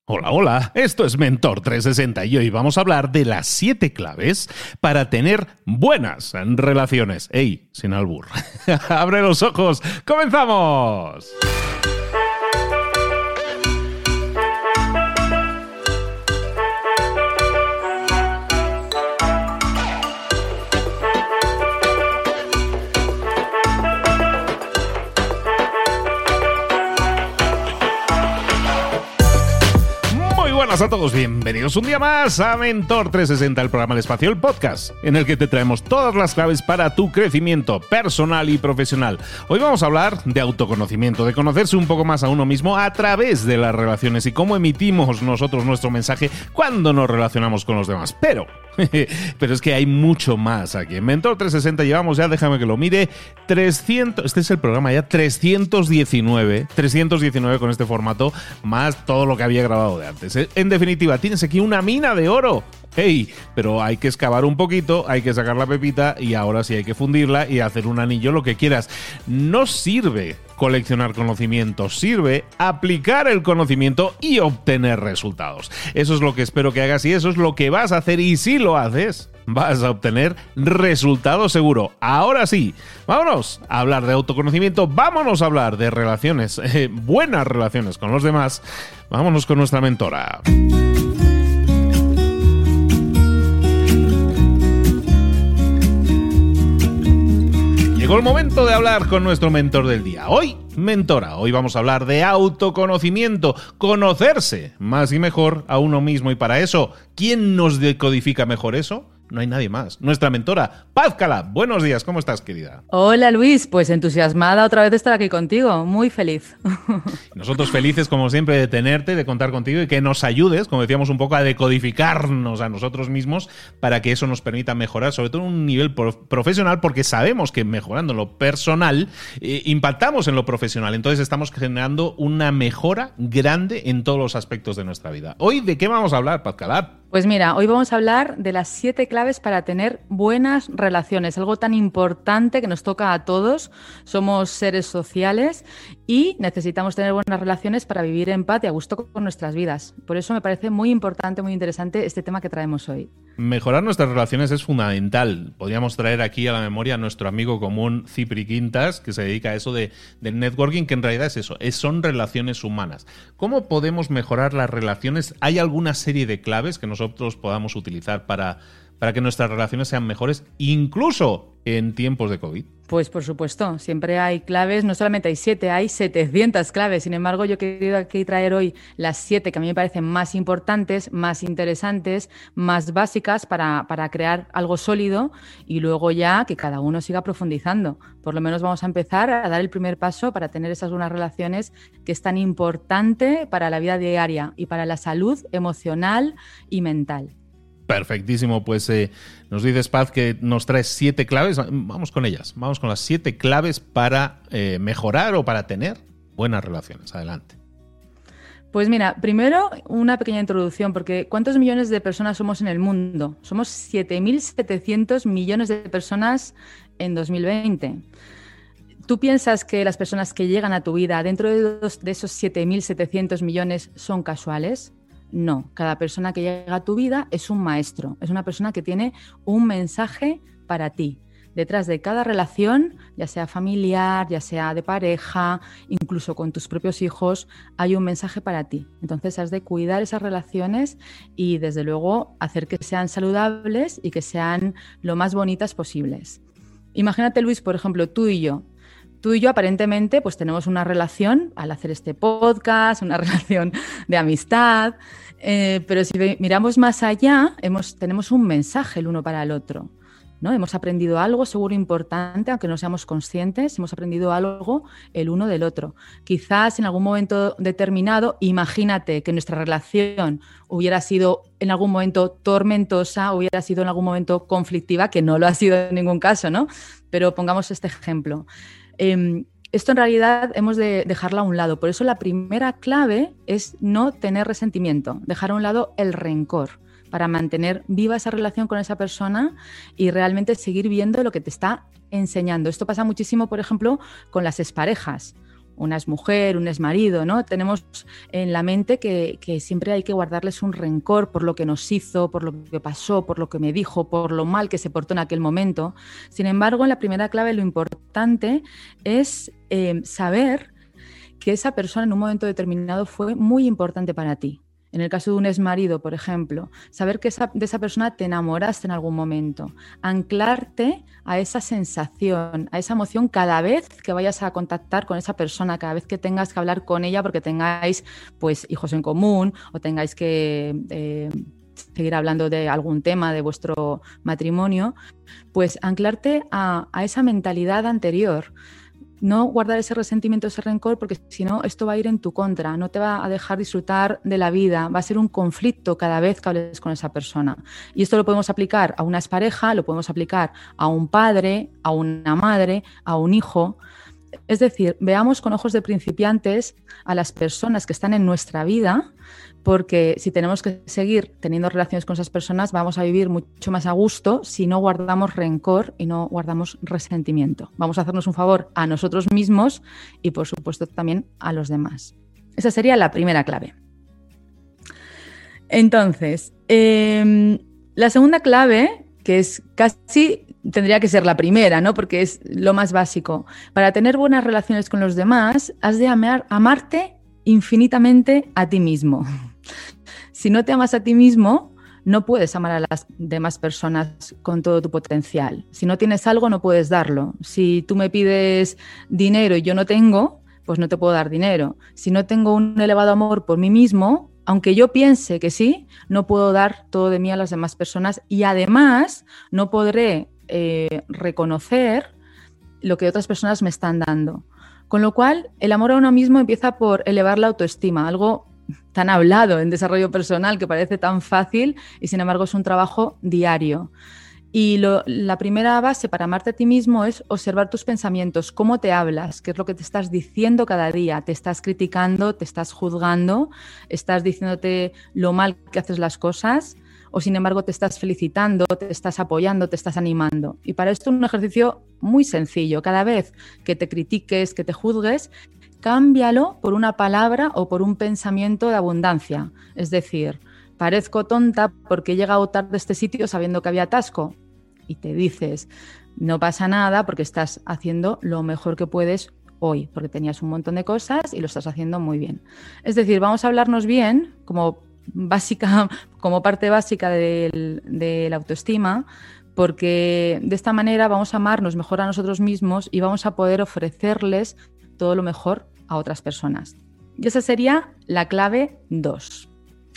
Hola, hola, esto es Mentor 360 y hoy vamos a hablar de las 7 claves para tener buenas relaciones. ¡Ey! Sin albur. ¡Abre los ojos! ¡Comenzamos! Buenas a todos, bienvenidos un día más a Mentor 360, el programa del espacio, el podcast, en el que te traemos todas las claves para tu crecimiento personal y profesional. Hoy vamos a hablar de autoconocimiento, de conocerse un poco más a uno mismo a través de las relaciones y cómo emitimos nosotros nuestro mensaje cuando nos relacionamos con los demás. Pero es que hay mucho más aquí. En Mentor 360 llevamos ya, déjame que lo mire, 300, este es el programa ya 319 con este formato, más todo lo que había grabado de antes. En definitiva, tienes aquí una mina de oro. ¡Hey! Pero hay que excavar un poquito, hay que sacar la pepita y ahora sí hay que fundirla y hacer un anillo, lo que quieras. No sirve coleccionar conocimiento, sirve aplicar el conocimiento y obtener resultados. Eso es lo que espero que hagas y eso es lo que vas a hacer, y si lo haces, vas a obtener resultados seguro. Ahora sí, vámonos a hablar de autoconocimiento, vámonos a hablar de relaciones, buenas relaciones con los demás. Vámonos con nuestra mentora. Llegó el momento de hablar con nuestro mentor del día. Hoy vamos a hablar de autoconocimiento, conocerse más y mejor a uno mismo. Y para eso, ¿quién nos decodifica mejor eso? No hay nadie más. Nuestra mentora, Paz Calab. Buenos días, ¿cómo estás, querida? Hola, Luis. Pues entusiasmada otra vez de estar aquí contigo. Muy feliz. Nosotros felices, como siempre, de tenerte, de contar contigo y que nos ayudes, como decíamos un poco, a decodificarnos a nosotros mismos para que eso nos permita mejorar, sobre todo en un nivel profesional, porque sabemos que mejorando en lo personal, impactamos en lo profesional. Entonces estamos generando una mejora grande en todos los aspectos de nuestra vida. Hoy, ¿de qué vamos a hablar, Paz Calab? Pues mira, hoy vamos a hablar de las 7 claves para tener buenas relaciones, algo tan importante que nos toca a todos. Somos seres sociales y necesitamos tener buenas relaciones para vivir en paz y a gusto con nuestras vidas. Por eso me parece muy importante, muy interesante este tema que traemos hoy. Mejorar nuestras relaciones es fundamental. Podríamos traer aquí a la memoria a nuestro amigo común Cipri Quintas, que se dedica a eso del networking, que en realidad es eso, son relaciones humanas. ¿Cómo podemos mejorar las relaciones? ¿Hay alguna serie de claves que nosotros podamos utilizar para que nuestras relaciones sean mejores, incluso en tiempos de COVID? Pues por supuesto, siempre hay claves, no solamente hay 7, hay 700 claves. Sin embargo, yo he querido aquí traer hoy las 7 que a mí me parecen más importantes, más interesantes, más básicas para crear algo sólido y luego ya que cada uno siga profundizando. Por lo menos vamos a empezar a dar el primer paso para tener esas buenas relaciones que es tan importante para la vida diaria y para la salud emocional y mental. Perfectísimo, pues nos dices, Paz, que nos traes 7 claves. Vamos con ellas, vamos con las 7 claves para mejorar o para tener buenas relaciones. Adelante. Pues mira, primero una pequeña introducción, porque ¿cuántos millones de personas somos en el mundo? Somos 7.700 millones de personas en 2020. ¿Tú piensas que las personas que llegan a tu vida dentro de esos 7.700 millones son casuales? No, cada persona que llega a tu vida es un maestro, es una persona que tiene un mensaje para ti. Detrás de cada relación, ya sea familiar, ya sea de pareja, incluso con tus propios hijos, hay un mensaje para ti. Entonces has de cuidar esas relaciones y desde luego hacer que sean saludables y que sean lo más bonitas posibles. Imagínate, Luis, por ejemplo, tú y yo. Tú y yo aparentemente pues tenemos una relación al hacer este podcast, una relación de amistad, pero si miramos más allá, tenemos un mensaje el uno para el otro, ¿no? Hemos aprendido algo seguro importante, aunque no seamos conscientes, hemos aprendido algo el uno del otro. Quizás en algún momento determinado, imagínate que nuestra relación hubiera sido en algún momento tormentosa, hubiera sido en algún momento conflictiva, que no lo ha sido en ningún caso, ¿no? Pero pongamos este ejemplo. Esto en realidad hemos de dejarlo a un lado. Por eso la primera clave es no tener resentimiento, dejar a un lado el rencor para mantener viva esa relación con esa persona y realmente seguir viendo lo que te está enseñando. Esto pasa muchísimo, por ejemplo, con las exparejas. una exmujer, un exmarido, ¿no? Tenemos en la mente que siempre hay que guardarles un rencor por lo que nos hizo, por lo que pasó, por lo que me dijo, por lo mal que se portó en aquel momento. Sin embargo, en la primera clave lo importante es saber que esa persona en un momento determinado fue muy importante para ti. En el caso de un exmarido, por ejemplo, saber que de esa persona te enamoraste en algún momento, anclarte a esa sensación, a esa emoción cada vez que vayas a contactar con esa persona, cada vez que tengas que hablar con ella porque tengáis pues hijos en común o tengáis que seguir hablando de algún tema de vuestro matrimonio, pues anclarte a esa mentalidad anterior. No guardar ese resentimiento, ese rencor, porque si no, esto va a ir en tu contra, no te va a dejar disfrutar de la vida, va a ser un conflicto cada vez que hables con esa persona. Y esto lo podemos aplicar a una expareja, lo podemos aplicar a un padre, a una madre, a un hijo. Es decir, veamos con ojos de principiantes a las personas que están en nuestra vida, porque si tenemos que seguir teniendo relaciones con esas personas, vamos a vivir mucho más a gusto si no guardamos rencor y no guardamos resentimiento. Vamos a hacernos un favor a nosotros mismos y, por supuesto, también a los demás. Esa sería la primera clave. Entonces, la segunda clave, que es casi tendría que ser la primera, ¿no? Porque es lo más básico. Para tener buenas relaciones con los demás, has de amarte infinitamente a ti mismo. Si no te amas a ti mismo, no puedes amar a las demás personas con todo tu potencial. Si no tienes algo, no puedes darlo. Si tú me pides dinero y yo no tengo, pues no te puedo dar dinero. Si no tengo un elevado amor por mí mismo, aunque yo piense que sí, no puedo dar todo de mí a las demás personas y además no podré reconocer lo que otras personas me están dando. Con lo cual, el amor a uno mismo empieza por elevar la autoestima, algo tan hablado en desarrollo personal que parece tan fácil y sin embargo es un trabajo diario. Y la primera base para amarte a ti mismo es observar tus pensamientos, cómo te hablas, qué es lo que te estás diciendo cada día. Te estás criticando, te estás juzgando, estás diciéndote lo mal que haces las cosas o sin embargo te estás felicitando, te estás apoyando, te estás animando. Y para esto un ejercicio muy sencillo. Cada vez que te critiques, que te juzgues, cámbialo por una palabra o por un pensamiento de abundancia. Es decir, parezco tonta porque he llegado tarde a este sitio sabiendo que había atasco. Y te dices, no pasa nada porque estás haciendo lo mejor que puedes hoy, porque tenías un montón de cosas y lo estás haciendo muy bien. Es decir, vamos a hablarnos bien como parte básica de la autoestima, porque de esta manera vamos a amarnos mejor a nosotros mismos y vamos a poder ofrecerles todo lo mejor a otras personas. Y esa sería la clave 2.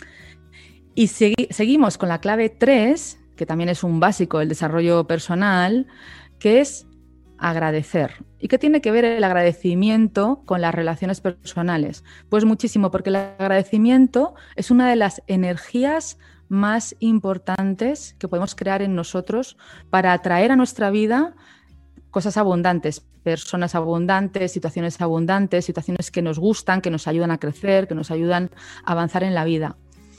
Y seguimos con la clave 3, que también es un básico del desarrollo personal, que es agradecer. ¿Y qué tiene que ver el agradecimiento con las relaciones personales? Pues muchísimo, porque el agradecimiento es una de las energías más importantes que podemos crear en nosotros para atraer a nuestra vida cosas abundantes, personas abundantes, situaciones que nos gustan, que nos ayudan a crecer, que nos ayudan a avanzar en la vida.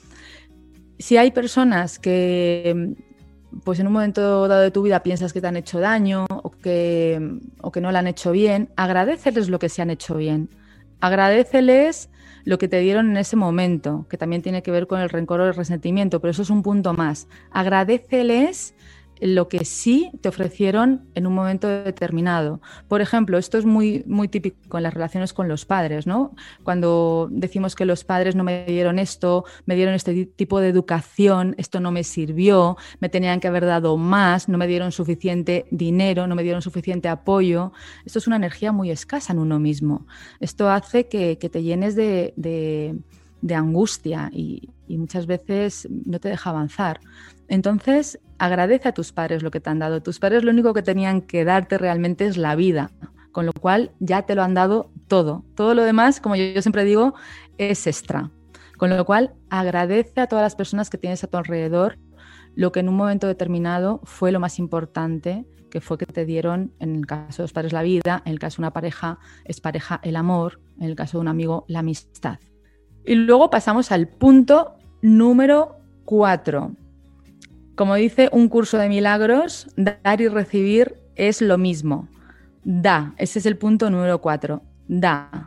Si hay personas que pues en un momento dado de tu vida piensas que te han hecho daño o que no le han hecho bien, agradéceles lo que se han hecho bien. Agradéceles lo que te dieron en ese momento, que también tiene que ver con el rencor o el resentimiento, pero eso es un punto más. Agradéceles lo que sí te ofrecieron en un momento determinado. Por ejemplo, esto es muy, muy típico en las relaciones con los padres, ¿no? Cuando decimos que los padres no me dieron esto, me dieron este tipo de educación, esto no me sirvió, me tenían que haber dado más, no me dieron suficiente dinero, no me dieron suficiente apoyo. Esto es una energía muy escasa en uno mismo. Esto hace que te llenes de angustia y muchas veces no te deja avanzar. Entonces, agradece a tus padres lo que te han dado. Tus padres lo único que tenían que darte realmente es la vida, con lo cual ya te lo han dado todo. Todo lo demás, como yo siempre digo, es extra. Con lo cual, agradece a todas las personas que tienes a tu alrededor lo que en un momento determinado fue lo más importante, que fue que te dieron, en el caso de los padres, la vida, en el caso de una pareja, es pareja el amor, en el caso de un amigo, la amistad. Y luego pasamos al punto número 4. Como dice un curso de milagros, dar y recibir es lo mismo. Da, ese es el punto número 4. Da.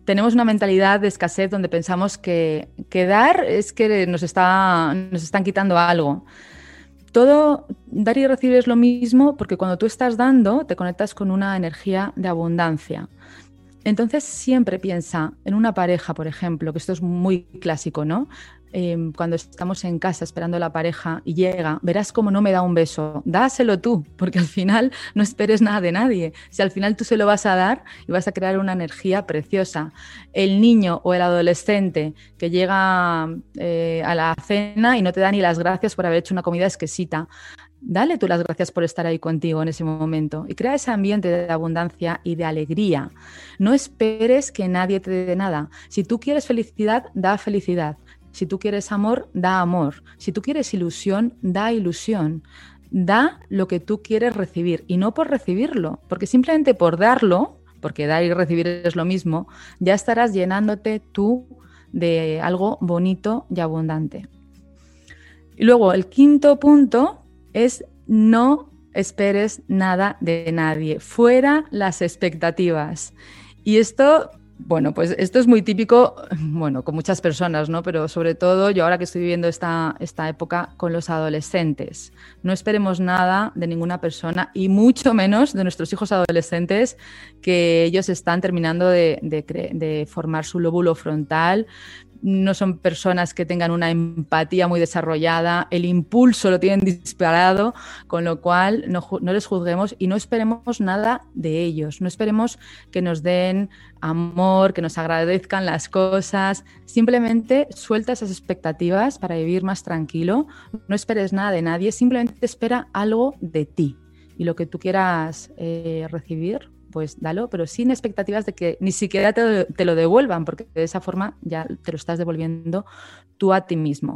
tenemos una mentalidad de escasez donde pensamos que dar es que nos están quitando algo. Todo, dar y recibir es lo mismo, porque cuando tú estás dando, te conectas con una energía de abundancia. Entonces siempre piensa en una pareja, por ejemplo, que esto es muy clásico, ¿no? Cuando estamos en casa esperando a la pareja y llega, verás cómo no me da un beso. Dáselo tú, porque al final no esperes nada de nadie. Si al final tú se lo vas a dar y vas a crear una energía preciosa. El niño o el adolescente que llega a la cena y no te da ni las gracias por haber hecho una comida exquisita. Dale tú las gracias por estar ahí contigo en ese momento y crea ese ambiente de abundancia y de alegría. No esperes que nadie te dé nada. Si tú quieres felicidad, da felicidad. Si tú quieres amor, da amor. Si tú quieres ilusión, da ilusión. Da lo que tú quieres recibir y no por recibirlo, porque simplemente por darlo, porque dar y recibir es lo mismo, ya estarás llenándote tú de algo bonito y abundante. Y luego el quinto punto es no esperes nada de nadie, fuera las expectativas. Y esto, bueno, pues esto es muy típico, bueno, con muchas personas, ¿no? Pero sobre todo yo ahora que estoy viviendo esta época con los adolescentes. No esperemos nada de ninguna persona y mucho menos de nuestros hijos adolescentes, que ellos están terminando de formar su lóbulo frontal. No son personas que tengan una empatía muy desarrollada, el impulso lo tienen disparado, con lo cual no les juzguemos y no esperemos nada de ellos. No esperemos que nos den amor, que nos agradezcan las cosas. Simplemente suelta esas expectativas para vivir más tranquilo. No esperes nada de nadie, simplemente espera algo de ti. Y lo que tú quieras recibir, pues dalo, pero sin expectativas de que ni siquiera te lo devuelvan, porque de esa forma ya te lo estás devolviendo tú a ti mismo.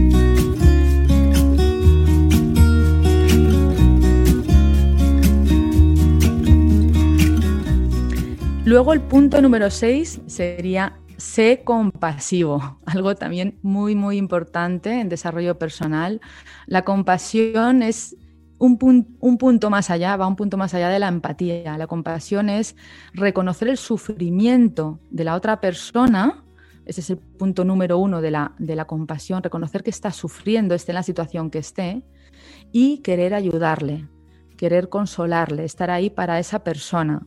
Luego el punto número 6 sería sé compasivo, algo también muy, muy importante en desarrollo personal. La compasión es un punto más allá, va un punto más allá de la empatía. La compasión es reconocer el sufrimiento de la otra persona. Ese es el punto número 1 de la compasión, reconocer que está sufriendo, esté en la situación que esté, y querer ayudarle, querer consolarle, estar ahí para esa persona.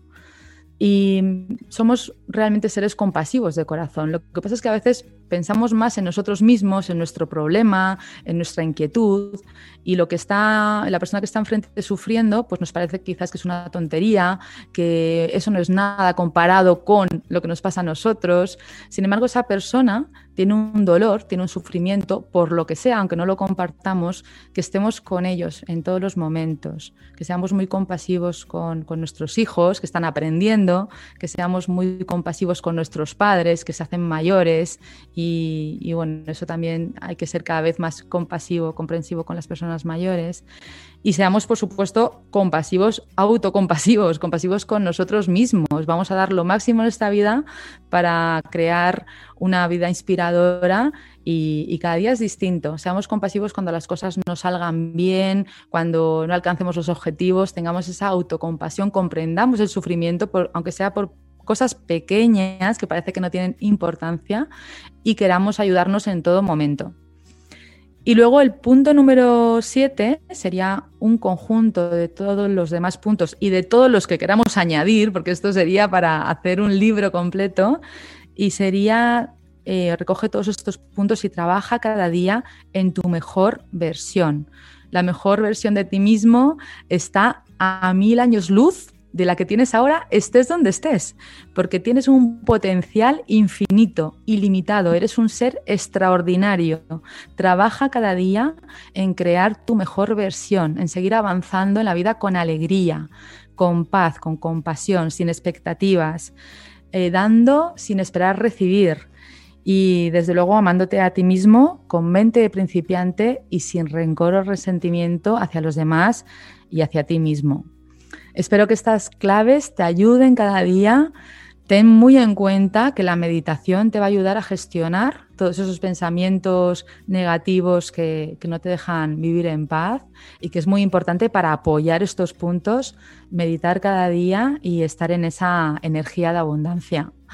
Y somos realmente seres compasivos de corazón. Lo que pasa es que a veces pensamos más en nosotros mismos, en nuestro problema, en nuestra inquietud, y la persona que está enfrente sufriendo, pues nos parece quizás que es una tontería, que eso no es nada comparado con lo que nos pasa a nosotros. Sin embargo, esa persona tiene un dolor, tiene un sufrimiento, por lo que sea, aunque no lo compartamos, que estemos con ellos en todos los momentos, que seamos muy compasivos con nuestros hijos que están aprendiendo, que seamos muy compasivos con nuestros padres que se hacen mayores y bueno, eso también hay que ser cada vez más compasivo, comprensivo con las personas mayores. Y seamos, por supuesto, compasivos, autocompasivos, compasivos con nosotros mismos. Vamos a dar lo máximo en esta vida para crear una vida inspiradora y cada día es distinto. Seamos compasivos cuando las cosas no salgan bien, cuando no alcancemos los objetivos, tengamos esa autocompasión, comprendamos el sufrimiento, aunque sea por cosas pequeñas que parece que no tienen importancia, y queramos ayudarnos en todo momento. Y luego el punto número 7 sería un conjunto de todos los demás puntos y de todos los que queramos añadir, porque esto sería para hacer un libro completo, y sería recoge todos estos puntos y trabaja cada día en tu mejor versión. La mejor versión de ti mismo está a 1000 años luz de la que tienes ahora, estés donde estés, porque tienes un potencial infinito, ilimitado, eres un ser extraordinario. Trabaja cada día en crear tu mejor versión, en seguir avanzando en la vida con alegría, con paz, con compasión, sin expectativas, dando sin esperar recibir, y desde luego amándote a ti mismo con mente de principiante y sin rencor o resentimiento hacia los demás y hacia ti mismo. Espero que estas claves te ayuden cada día. Ten muy en cuenta que la meditación te va a ayudar a gestionar todos esos pensamientos negativos que no te dejan vivir en paz, y que es muy importante para apoyar estos puntos, meditar cada día y estar en esa energía de abundancia.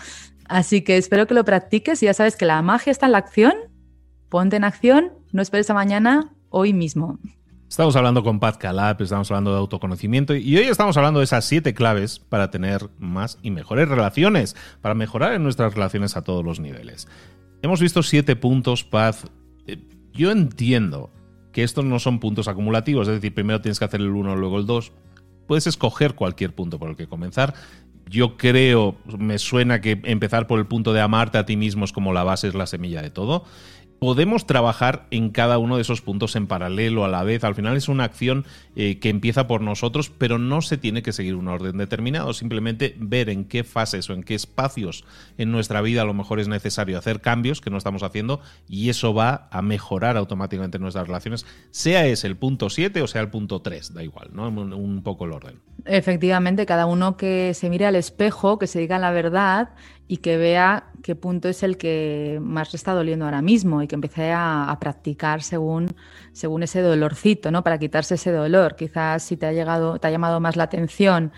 Así que espero que lo practiques y ya sabes que la magia está en la acción. Ponte en acción, no esperes a mañana, hoy mismo. Estamos hablando con Paz Calab, estamos hablando de autoconocimiento y hoy estamos hablando de esas 7 claves para tener más y mejores relaciones, para mejorar en nuestras relaciones a todos los niveles. Hemos visto 7 puntos, Paz. Yo entiendo que estos no son puntos acumulativos, es decir, primero tienes que hacer el 1, luego el 2. Puedes escoger cualquier punto por el que comenzar. Yo creo, me suena que empezar por el punto de amarte a ti mismo es como la base, es la semilla de todo. Podemos trabajar en cada uno de esos puntos en paralelo, a la vez. Al final es una acción que empieza por nosotros, pero no se tiene que seguir un orden determinado. Simplemente ver en qué fases o en qué espacios en nuestra vida a lo mejor es necesario hacer cambios que no estamos haciendo y eso va a mejorar automáticamente nuestras relaciones, sea ese el punto 7 o sea el punto 3, da igual, ¿no? Un poco el orden. Efectivamente, cada uno que se mire al espejo, que se diga la verdad y que vea qué punto es el que más le está doliendo ahora mismo y que empiece a practicar según ese dolorcito, ¿no? Para quitarse ese dolor. Quizás si te ha llamado más la atención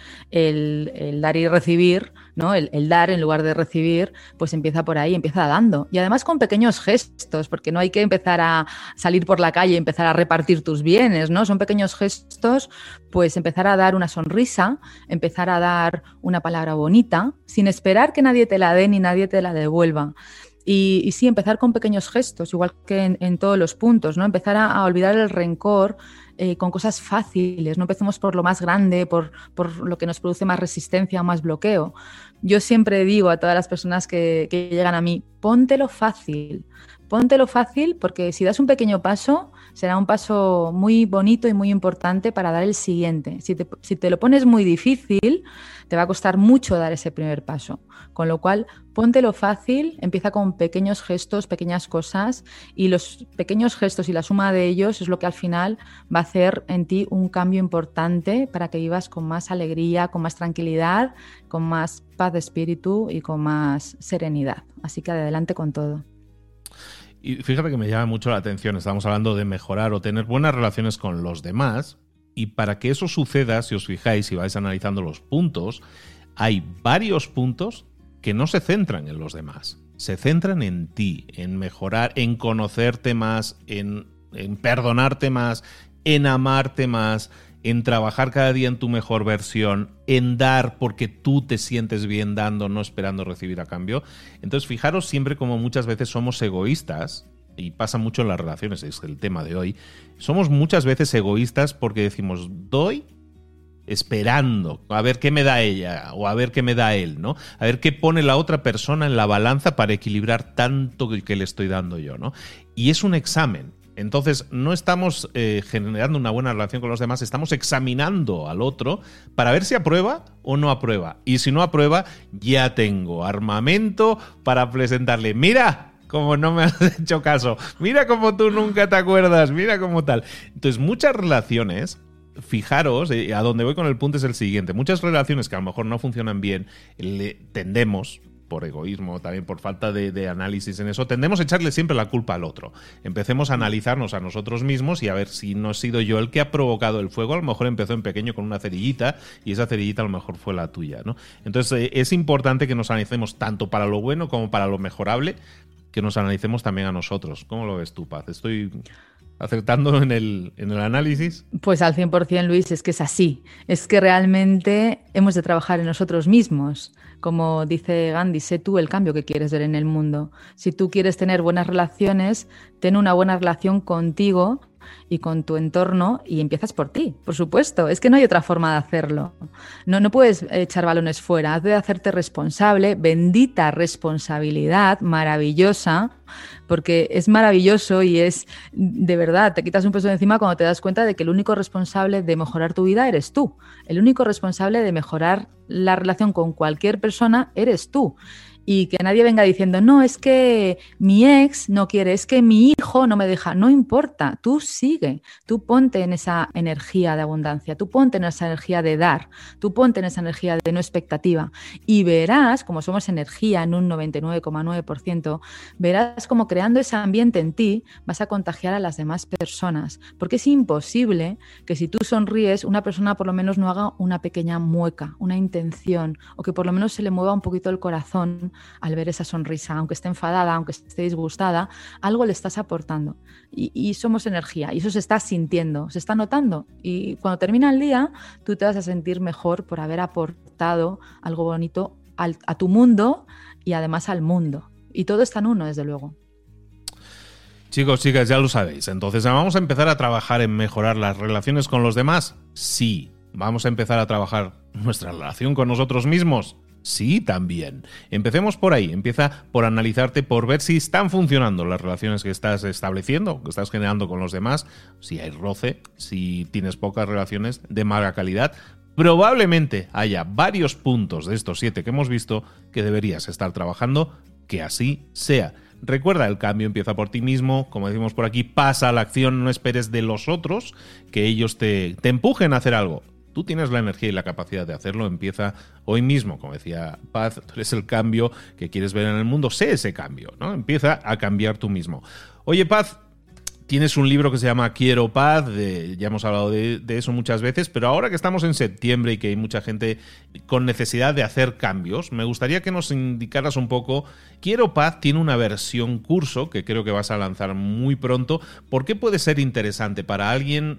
el dar y recibir, ¿no? El dar en lugar de recibir, pues empieza por ahí, empieza dando. Y además con pequeños gestos, porque no hay que empezar a salir por la calle y empezar a repartir tus bienes, ¿no? Son pequeños gestos, pues empezar a dar una sonrisa, empezar a dar una palabra bonita, sin esperar que nadie te la dé ni nadie te la devuelva. Y sí, empezar con pequeños gestos, igual que en todos los puntos, ¿no? Empezar a olvidar el rencor con cosas fáciles, no empecemos por lo más grande, por lo que nos produce más resistencia o más bloqueo. Yo siempre digo a todas las personas que llegan a mí, póntelo fácil porque si das un pequeño paso, será un paso muy bonito y muy importante para dar el siguiente. Si te lo pones muy difícil, te va a costar mucho dar ese primer paso. Con lo cual, póntelo fácil, empieza con pequeños gestos, pequeñas cosas, y los pequeños gestos y la suma de ellos es lo que al final va a hacer en ti un cambio importante para que vivas con más alegría, con más tranquilidad, con más paz de espíritu y con más serenidad. Así que adelante con todo. Y fíjate que me llama mucho la atención, estamos hablando de mejorar o tener buenas relaciones con los demás, y para que eso suceda, si os fijáis, si vais analizando los puntos, hay varios puntos que no se centran en los demás, se centran en ti, en mejorar, en conocerte más, en perdonarte más, en amarte más, en trabajar cada día en tu mejor versión, en dar porque tú te sientes bien dando, no esperando recibir a cambio. Entonces, fijaros siempre como muchas veces somos egoístas, y pasa mucho en las relaciones, es el tema de hoy. Somos muchas veces egoístas porque decimos, doy esperando a ver qué me da ella o a ver qué me da él, ¿no? A ver qué pone la otra persona en la balanza para equilibrar tanto que le estoy dando yo, ¿no? Y es un examen. Entonces, no estamos generando una buena relación con los demás, estamos examinando al otro para ver si aprueba o no aprueba. Y si no aprueba, ya tengo armamento para presentarle. ¡Mira! Como no me has hecho caso. Mira como tú nunca te acuerdas. Mira como tal. Entonces, muchas relaciones, fijaros, a donde voy con el punto es el siguiente. Muchas relaciones que a lo mejor no funcionan bien, tendemos, por egoísmo, también por falta de análisis en eso, tendemos a echarle siempre la culpa al otro. Empecemos a analizarnos a nosotros mismos y a ver si no he sido yo el que ha provocado el fuego. A lo mejor empezó en pequeño con una cerillita y esa cerillita a lo mejor fue la tuya, ¿no? Entonces es importante que nos analicemos tanto para lo bueno como para lo mejorable, que nos analicemos también a nosotros. ¿Cómo lo ves tú, Paz? ¿Estoy acertando en el análisis? Pues al 100%, Luis, es que es así. Es que realmente hemos de trabajar en nosotros mismos. Como dice Gandhi, sé tú el cambio que quieres ver en el mundo. Si tú quieres tener buenas relaciones, ten una buena relación contigo y con tu entorno y empiezas por ti, por supuesto. Es que no hay otra forma de hacerlo. No puedes echar balones fuera, has de hacerte responsable, bendita responsabilidad, maravillosa, porque es maravilloso y es, de verdad, te quitas un peso de encima cuando te das cuenta de que el único responsable de mejorar tu vida eres tú. El único responsable de mejorar la relación con cualquier persona eres tú. Y que nadie venga diciendo, no, es que mi ex no quiere, es que mi hijo no me deja. No importa, tú sigue, tú ponte en esa energía de abundancia, tú ponte en esa energía de dar, tú ponte en esa energía de no expectativa y verás, como somos energía en un 99,9%, verás como creando ese ambiente en ti vas a contagiar a las demás personas, porque es imposible que si tú sonríes una persona por lo menos no haga una pequeña mueca, una intención, o que por lo menos se le mueva un poquito el corazón al ver esa sonrisa, aunque esté enfadada, aunque esté disgustada, algo le estás aportando. Y somos energía, y eso se está sintiendo, se está notando. Y cuando termina el día, tú te vas a sentir mejor por haber aportado algo bonito a tu mundo y además al mundo. Y todo está en uno, desde luego. Chicos, chicas, ya lo sabéis. Entonces, ¿vamos a empezar a trabajar en mejorar las relaciones con los demás? Sí. ¿Vamos a empezar a trabajar nuestra relación con nosotros mismos? Sí, también. Empecemos por ahí. Empieza por analizarte, por ver si están funcionando las relaciones que estás estableciendo, que estás generando con los demás, si hay roce, si tienes pocas relaciones de mala calidad. Probablemente haya varios puntos de estos 7 que hemos visto que deberías estar trabajando, que así sea. Recuerda, el cambio empieza por ti mismo, como decimos por aquí, pasa a la acción, no esperes de los otros que ellos te empujen a hacer algo. Tú tienes la energía y la capacidad de hacerlo, empieza hoy mismo, como decía Paz, tú eres el cambio que quieres ver en el mundo, sé ese cambio, ¿no? Empieza a cambiar tú mismo. Oye, Paz, tienes un libro que se llama Quiero Paz, ya hemos hablado de eso muchas veces, pero ahora que estamos en septiembre y que hay mucha gente con necesidad de hacer cambios, me gustaría que nos indicaras un poco. Quiero Paz tiene una versión curso que creo que vas a lanzar muy pronto. ¿Por qué puede ser interesante para alguien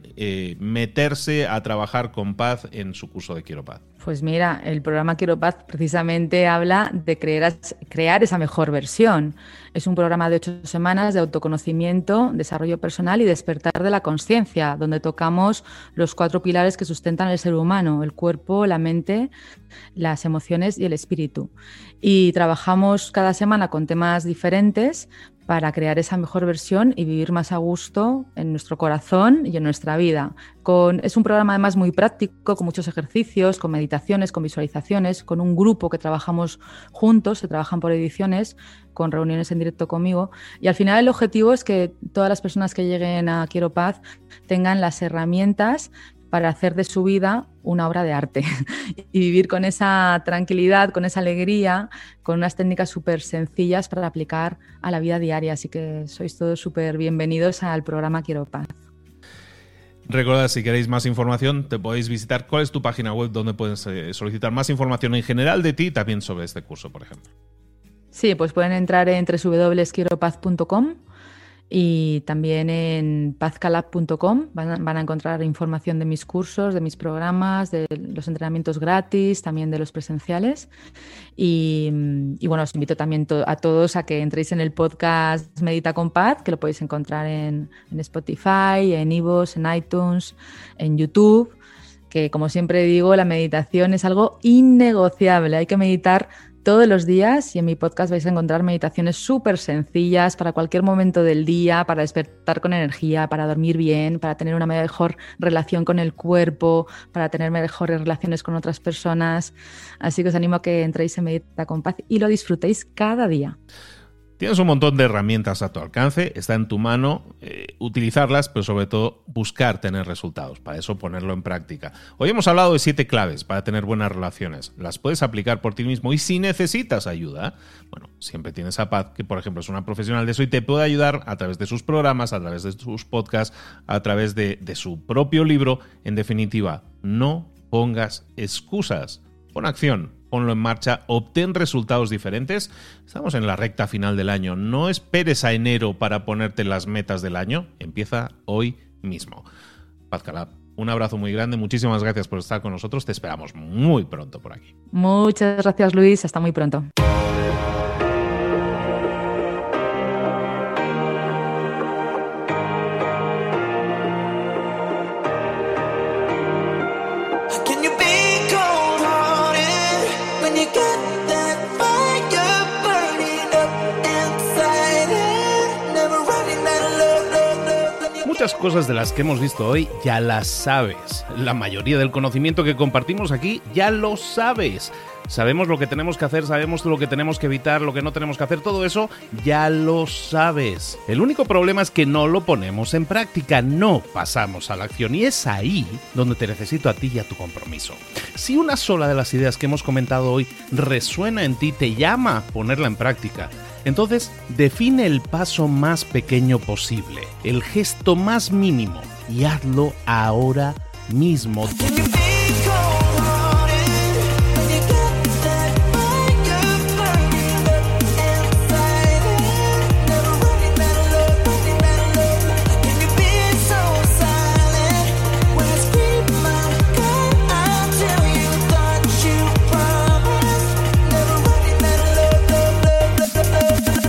meterse a trabajar con paz en su curso de Quiero Paz? Pues mira, el programa Quiero Paz precisamente habla de crear esa mejor versión. Es un programa de 8 semanas de autoconocimiento, desarrollo personal y despertar de la consciencia, donde tocamos los 4 pilares que sustentan el ser humano: el cuerpo, la mente, las emociones y el espíritu. Y trabajamos cada semana con temas diferentes para crear esa mejor versión y vivir más a gusto en nuestro corazón y en nuestra vida. Es un programa además muy práctico, con muchos ejercicios, con meditaciones, con visualizaciones, con un grupo que trabajamos juntos, se trabajan por ediciones, con reuniones en directo conmigo. Y al final el objetivo es que todas las personas que lleguen a Quiero Paz tengan las herramientas para hacer de su vida una obra de arte y vivir con esa tranquilidad, con esa alegría, con unas técnicas súper sencillas para aplicar a la vida diaria. Así que sois todos súper bienvenidos al programa Quiero Paz. Recordad, si queréis más información, te podéis visitar. ¿Cuál es tu página web donde puedes solicitar más información en general de ti y también sobre este curso, por ejemplo? Sí, pues pueden entrar en www.quieropaz.com y también en pazcalab.com van a encontrar información de mis cursos, de mis programas, de los entrenamientos gratis, también de los presenciales. Y bueno, os invito también a todos a que entréis en el podcast Medita con Paz, que lo podéis encontrar en Spotify, en iVoox, en iTunes, en YouTube, que como siempre digo, la meditación es algo innegociable. Hay que meditar todos los días y en mi podcast vais a encontrar meditaciones súper sencillas para cualquier momento del día, para despertar con energía, para dormir bien, para tener una mejor relación con el cuerpo, para tener mejores relaciones con otras personas. Así que os animo a que entréis en Medita con Paz y lo disfrutéis cada día. Tienes un montón de herramientas a tu alcance, está en tu mano utilizarlas, pero sobre todo buscar tener resultados, para eso ponerlo en práctica. Hoy hemos hablado de 7 claves para tener buenas relaciones, las puedes aplicar por ti mismo y si necesitas ayuda, bueno, siempre tienes a Paz, que por ejemplo es una profesional de eso y te puede ayudar a través de sus programas, a través de sus podcasts, a través de su propio libro. En definitiva, no pongas excusas, pon acción. Ponlo en marcha, obtén resultados diferentes. Estamos en la recta final del año. No esperes a enero para ponerte las metas del año. Empieza hoy mismo. Paz Calab, un abrazo muy grande. Muchísimas gracias por estar con nosotros. Te esperamos muy pronto por aquí. Muchas gracias, Luis. Hasta muy pronto. Muchas cosas de las que hemos visto hoy ya las sabes. La mayoría del conocimiento que compartimos aquí ya lo sabes. Sabemos lo que tenemos que hacer, sabemos lo que tenemos que evitar, lo que no tenemos que hacer, todo eso ya lo sabes. El único problema es que no lo ponemos en práctica, no pasamos a la acción y es ahí donde te necesito a ti y a tu compromiso. Si una sola de las ideas que hemos comentado hoy resuena en ti, te llama a ponerla en práctica, entonces define el paso más pequeño posible, el gesto más mínimo y hazlo ahora mismo.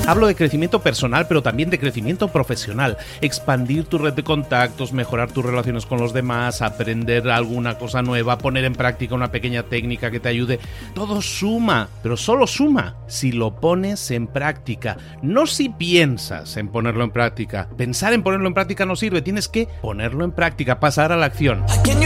Hablo de crecimiento personal, pero también de crecimiento profesional. Expandir tu red de contactos, mejorar tus relaciones con los demás, aprender alguna cosa nueva, poner en práctica una pequeña técnica que te ayude. Todo suma, pero solo suma si lo pones en práctica. No si piensas en ponerlo en práctica. Pensar en ponerlo en práctica no sirve, tienes que ponerlo en práctica, pasar a la acción.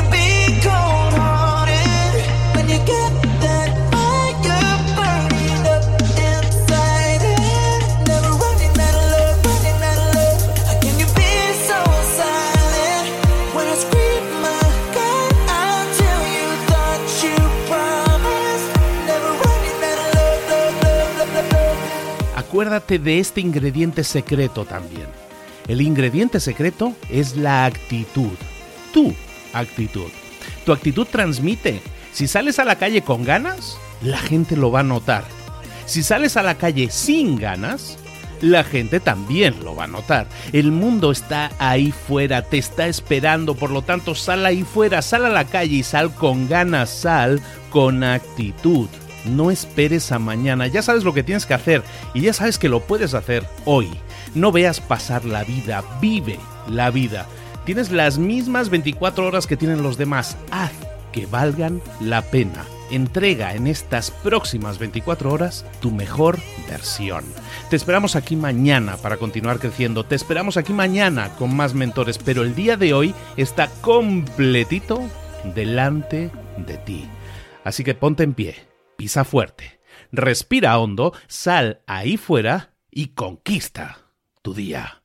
Acuérdate de este ingrediente secreto también. El ingrediente secreto es la actitud. Tu actitud. Tu actitud transmite. Si sales a la calle con ganas, la gente lo va a notar. Si sales a la calle sin ganas, la gente también lo va a notar. El mundo está ahí fuera, te está esperando, por lo tanto sal ahí fuera, sal a la calle y sal con ganas, sal con actitud. No esperes a mañana, ya sabes lo que tienes que hacer y ya sabes que lo puedes hacer hoy. No veas pasar la vida, vive la vida. Tienes las mismas 24 horas que tienen los demás, haz que valgan la pena. Entrega en estas próximas 24 horas tu mejor versión. Te esperamos aquí mañana para continuar creciendo, te esperamos aquí mañana con más mentores, pero el día de hoy está completito delante de ti. Así que ponte en pie. Pisa fuerte, respira hondo, sal ahí fuera y conquista tu día.